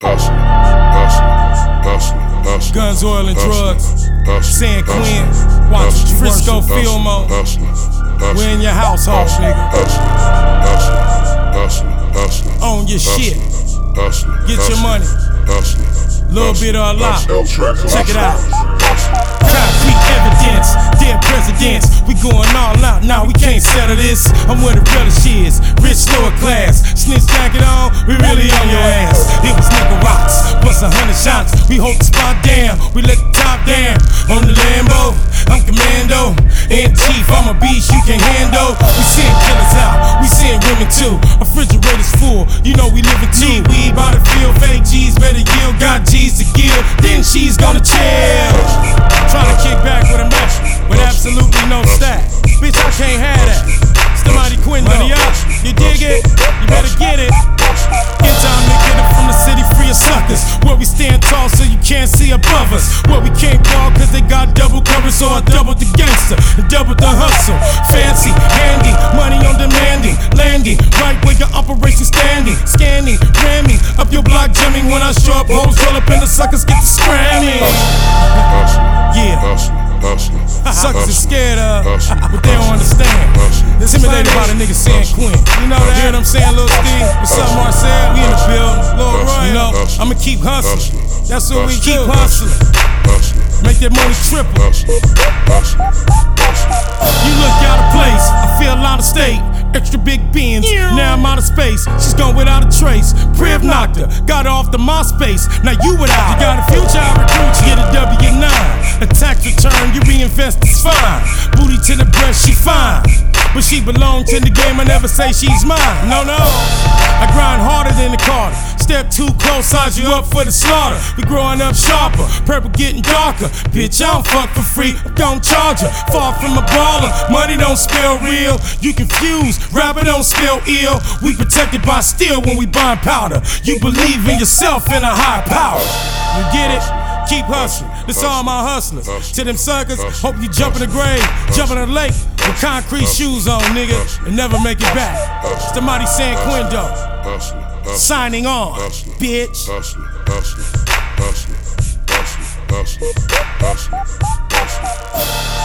Guns, oil, and drugs. San Quinn, watch Frisco, Filmo. We're in your household, nigga. Own your shit. Get your money. Little bit or a lot. Check it out. Concrete evidence, dead presidents. We going all out, now we can't settle this. I'm where the relish is, rich lower class. Snitch jacket on, we really on your ass. It was nigga rocks, plus 100 shots. We hold the spot down, we let the top down. On the Lambo, I'm commando. And chief, I'm a beast you can handle. We send killers out, we send women too. Refrigerators full, you know we living too. Weed by the field, fake G's better yield. Got G's to give, then she's gonna chill. Trying to kick back with a match, with absolutely no stack. Bitch, I can't have that. Somebody quit money up. You dig it? You better get it. In time to get it from the city free of suckers. Where we stand tall so you can't see above us. Where we can't ball cause they got double cover. So I doubled the gangster and doubled the hustle. Fancy, handy, money on demanding. Landing, right where your operation standing. Scanning, ramming, up your block jamming. When I show up, hoes roll up and the suckers get to scramming. Yeah. Suckers is scared of, but they don't understand. Intimidated by the nigga San Quinn. You know that? Hear what I'm saying, Lil Steve? What's up, Marcel? We in the building. Lil Roy, you know, I'ma keep hustling. That's what we keep hustling. Make that money triple. You look out of place, I feel out of state. Extra big beans, now I'm out of space. She's gone without a trace. Priv knocked her, got her off the MySpace. Now you without. You got a future, I recruit you. Get a W9. A tax return, you reinvest, it's fine. Booty to the breast, she fine. But she belongs in the game, I never say she's mine. No, no. I grind harder than the Carter. Step too close, size you up for the slaughter. We growing up sharper, purple getting darker. Bitch, I don't fuck for free, I don't charge her. Far from a baller, money don't spell real. You confused, rapper don't spell ill. We protected by steel when we buying powder. You believe in yourself and a high power. You get it? Keep hustling, this all my hustlers. To them suckers, hope you jump in the grave, jump in the lake with concrete shoes on, nigga, and never make it back. It's the mighty San Quinn though. Signing on, bitch. Hustling.